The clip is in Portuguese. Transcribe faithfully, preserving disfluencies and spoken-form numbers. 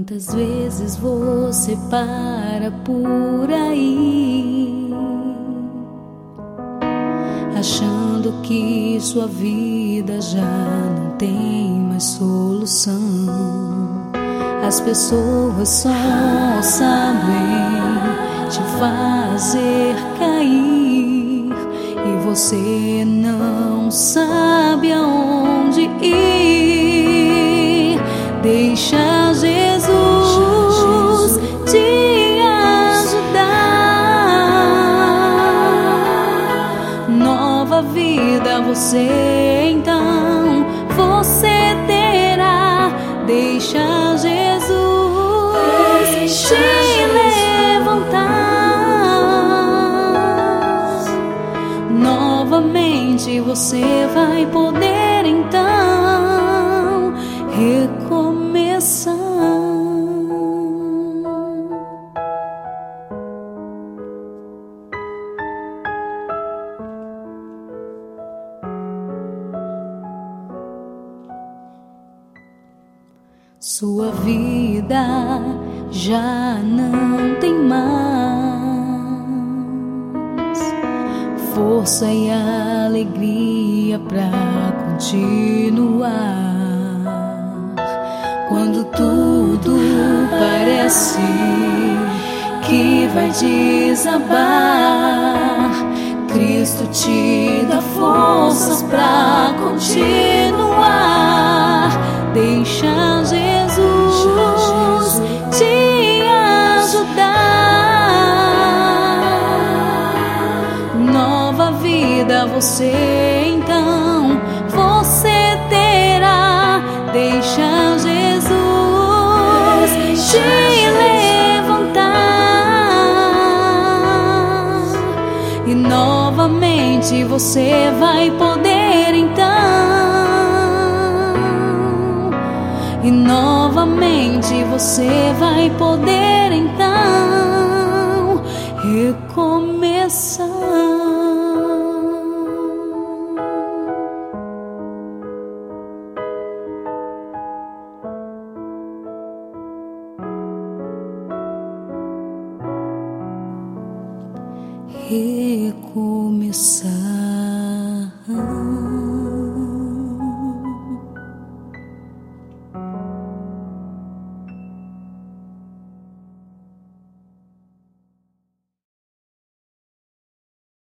Quantas vezes você para por aí, achando que sua vida já não tem mais solução? As pessoas só sabem te fazer cair e você não sabe aonde ir. Deixa Jesus te ajudar. Nova vida você então você terá. Deixa Jesus te levantar. Novamente você vai poder então recomeçar. Sua vida já não tem mais força e alegria pra continuar. Quando tudo parece que vai desabar, Cristo te dá forças pra continuar. Deixa Jesus te ajudar. Nova vida você então você terá. Deixa Jesus te levantar e novamente você vai poder então. E novamente você vai poder então recomeçar. Recomeçar.